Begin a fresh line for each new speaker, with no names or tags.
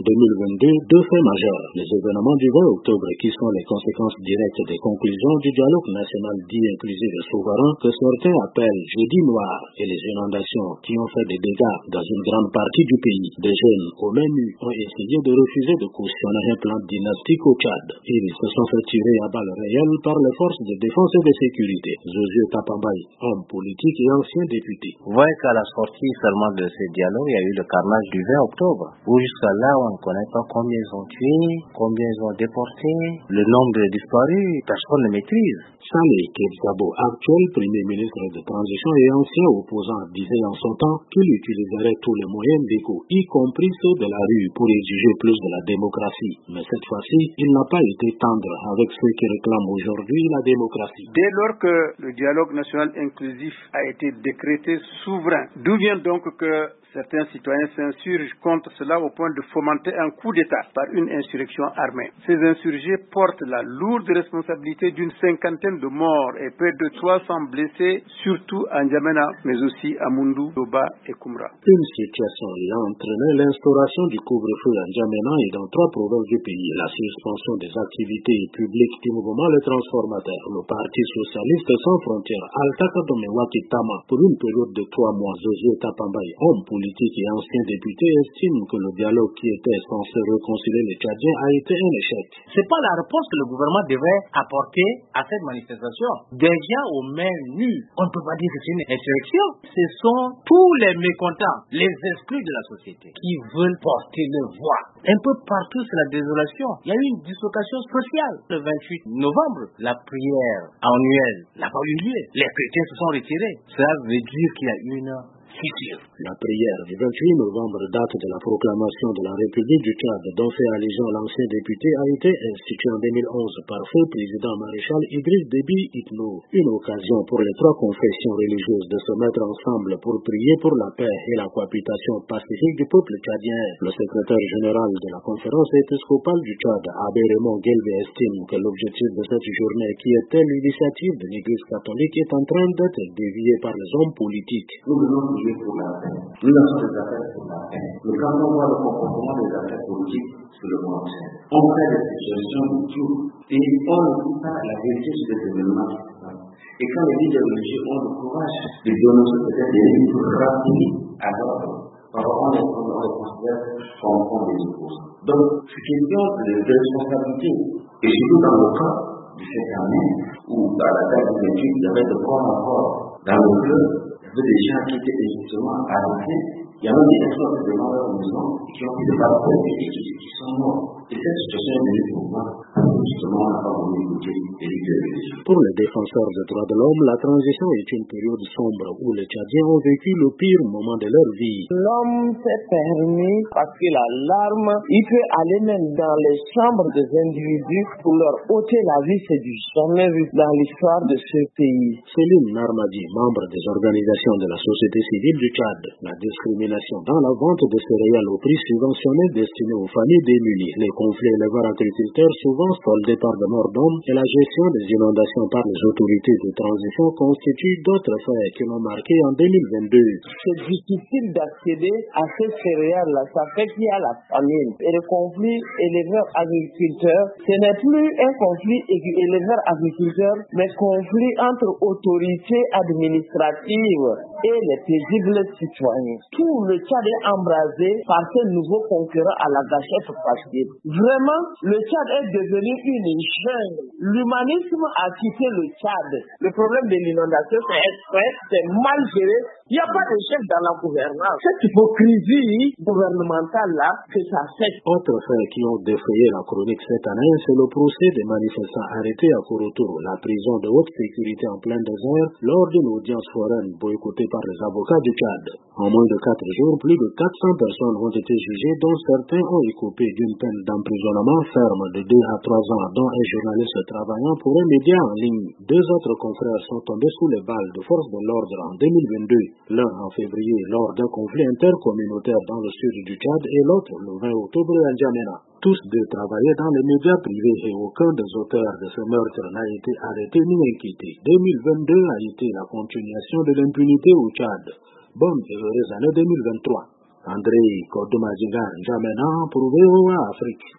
2022 deux faits majeurs. Les événements du 20 octobre qui sont les conséquences directes des conclusions du dialogue national dit inclusif et souverain que certains appellent jeudi noir et les inondations qui ont fait des dégâts dans une grande partie du pays. Des jeunes au MENU ont essayé de refuser de cautionner un plan dynastique au Tchad. Ils se sont fait tirer à balles réelles par les forces de défense et de sécurité. Josué Tapambaï, homme politique et ancien député.
Vous voyez qu'à la sortie seulement de ces dialogues, il y a eu le carnage du 20 octobre, où jusqu'à là, on ne connaît pas combien ils ont tué, combien ils ont déporté, le nombre de disparus, personne ne maîtrise.
Saleh Kebsabo, actuel premier ministre de transition et ancien opposant, disait en son temps qu'il utiliserait tous les moyens d'écho, y compris ceux de la rue, pour exiger plus de la démocratie. Mais cette fois-ci, il n'a pas été tendre avec ceux qui réclament aujourd'hui la démocratie.
Dès lors que le dialogue national inclusif a été décrété souverain, d'où vient donc que certains citoyens s'insurgent contre cela au point de fomenter un coup d'État par une insurrection armée. Ces insurgés portent la lourde responsabilité d'une cinquantaine de morts et près de 300 blessés, surtout à N'Djamena, mais aussi à Moundou, Doba et Koumra.
Une situation ayant entraîné l'instauration du couvre-feu à N'Djamena et dans 3 provinces du pays, la suspension des activités publiques du mouvement Les Transformateurs, le Parti Socialiste Sans Frontières, Altaka Domewaki-Tama, pour une période de 3 mois, Josué Tapambaï, homme politique et ancien député, estime que le dialogue qui était censé réconcilier les Tchadiens a été un échec.
C'est pas la réponse que le gouvernement devrait apporter à cette manifestation. Déjà au MENU, on ne peut pas dire que c'est une insurrection. Ce sont tous les mécontents, les exclus de la société, qui veulent porter leur voix. Un peu partout, c'est la désolation. Il y a eu une dislocation sociale. Le 28 novembre, la prière annuelle n'a pas eu lieu. Les chrétiens se sont retirés. Cela veut dire qu'il y a une fissure.
La prière du 28 novembre, date de la proclamation de la République du Tchad, dont fait allusion l'ancien député, a été instituée en 2011 par feu président maréchal Idriss Déby Itno. Une occasion pour les 3 confessions religieuses de se mettre ensemble pour prier pour la paix et la cohabitation pacifique du peuple tchadien. Le secrétaire général de la conférence épiscopale du Tchad, Abbé Raymond Guelbe, estime que l'objectif de cette journée, qui était l'initiative de l'Église catholique, est en train d'être dévié par les hommes politiques.
Pour la paix. Nous lançons des affaires pour la paix. Mais quand on voit le comportement des affaires politiques sur le monde, on fait des suggestions de tout et on ne dit pas la vérité sur les événements qui se passent. Et quand les leaders religieux ont le courage de dénoncer peut-être des livres rapides à l'ordre, alors on les considère comme des opposants. Donc, c'est question de responsabilité. Et surtout dans le cas de cette année, où à la date de l'étude, il y avait de corps en corps dans le club, des gens qui étaient justement arrêtés, il y a même des personnes qui demandent leur maison et qui ont pris des balles et qui sont morts. Et cette situation est venue pour moi, justement, on n'a pas voulu écouter les leaders religieux.
Pour les défenseurs des droits de l'homme, la transition est une période sombre où les Tchadiens ont vécu le pire moment de leur vie.
L'homme s'est permis, parce que la larme, il peut aller même dans les chambres des individus pour leur ôter la vie, c'est du jamais vu dans l'histoire de ce pays.
Céline Narmadi, membre des organisations de la société civile du Tchad, la discrimination dans la vente de céréales au prix subventionné destiné aux familles démunies, les conflits éleveurs-agriculteurs souvent soldés par de morts d'hommes et la gestion des inondations par les autorités de transition constituent d'autres faits qui l'ont marqué en 2022.
C'est difficile d'accéder à ces céréales-là, ça fait qu'il y a la famine. Et le conflit éleveur-agriculteur, ce n'est plus un conflit éleveur-agriculteur, mais conflit entre autorités administratives et les paisibles citoyens. Tout le Tchad est embrasé par ces nouveaux concurrents à la gâchette facile. Vraiment, le Tchad est devenu une jungle. L'humanisme a quitté le Tchad. Le problème de l'inondation, c'est exprès, c'est mal géré. Il n'y a pas de chef dans la gouvernance. Cette hypocrisie gouvernementale-là, que ça fait.
Autres faits qui ont défrayé la chronique cette année, c'est le procès des manifestants arrêtés à Korotouro, la prison de haute sécurité en plein désert, lors d'une audience foraine boycottée par les avocats du Tchad. En moins de 4 jours, plus de 400 personnes ont été jugées, dont certains ont écopé d'une peine d'emprisonnement ferme de 2 à 3 ans, dont un journaliste travaillant pour un média en ligne. 2 autres confrères sont tombés sous les balles de forces de l'ordre en 2022, l'un en février lors d'un conflit intercommunautaire dans le sud du Tchad et l'autre le 20 octobre à N'Djamena. Tous 2 travaillaient dans les médias privés et aucun des auteurs de ce meurtre n'a été arrêté ni inquiété. 2022 a été la continuation de l'impunité au Tchad. Bonne et heureuse année 2023. André Kodomadjiga N'Djamena pour VOA Afrique.